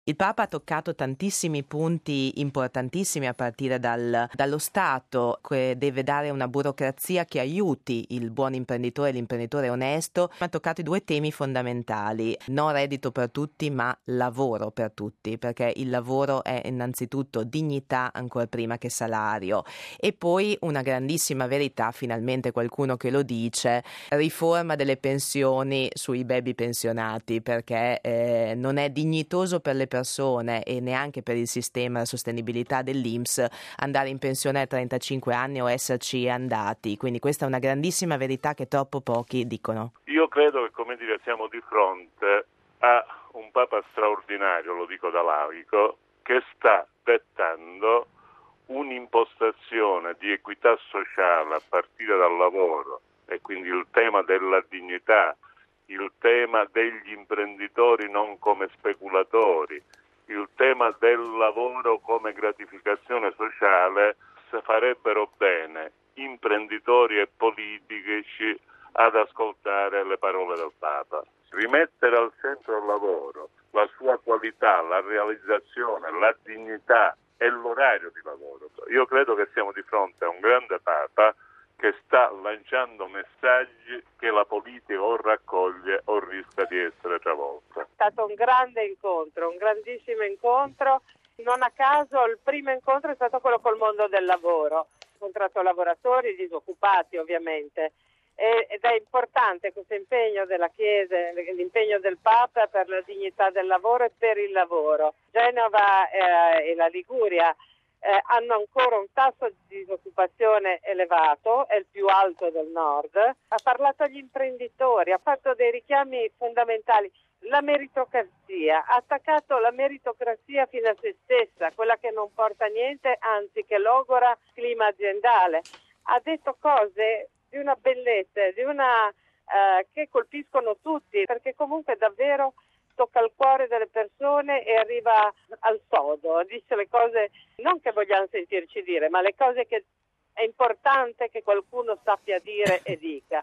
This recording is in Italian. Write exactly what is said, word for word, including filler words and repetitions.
Il Papa ha toccato tantissimi punti importantissimi a partire dal, dallo Stato, che deve dare una burocrazia che aiuti il buon imprenditore e l'imprenditore onesto. Ha toccato i due temi fondamentali: non reddito per tutti ma lavoro per tutti, perché il lavoro è innanzitutto dignità ancora prima che salario. E poi una grandissima verità, finalmente qualcuno che lo dice: riforma delle pensioni sui baby pensionati, perché eh, non è dignitoso per le persone e neanche per il sistema la sostenibilità dell'I N P S andare in pensione a trentacinque anni o esserci andati. Quindi questa è una grandissima verità che troppo pochi dicono. Io credo che, come dire, siamo di fronte a un Papa straordinario, lo dico da laico, che sta dettando un'impostazione di equità sociale a partire dal lavoro, e quindi il tema della dignità, il tema degli imprenditori non come speculatori, il tema del lavoro come gratificazione sociale. Se farebbero bene imprenditori e politici ad ascoltare le parole del Papa. Rimettere al centro il lavoro, la sua qualità, la realizzazione, la dignità e l'orario di lavoro. Io credo che siamo di fronte a un grande Papa che sta lanciando messaggi che la politica o raccoglie o rischia di essere travolta. È stato un grande incontro, un grandissimo incontro. Non a caso il primo incontro è stato quello col mondo del lavoro. Ho incontrato lavoratori, disoccupati ovviamente. Ed è importante questo impegno della Chiesa, l'impegno del Papa per la dignità del lavoro e per il lavoro. Genova eh, e la Liguria Eh, hanno ancora un tasso di disoccupazione elevato, è il più alto del nord. Ha parlato agli imprenditori, ha fatto dei richiami fondamentali. La meritocrazia, ha attaccato la meritocrazia fino a se stessa, quella che non porta a niente, anzi che logora il clima aziendale. Ha detto cose di una bellezza, di una eh, che colpiscono tutti, perché comunque davvero tocca il cuore delle persone e arriva al sodo, dice le cose non che vogliamo sentirci dire, ma le cose che è importante che qualcuno sappia dire e dica.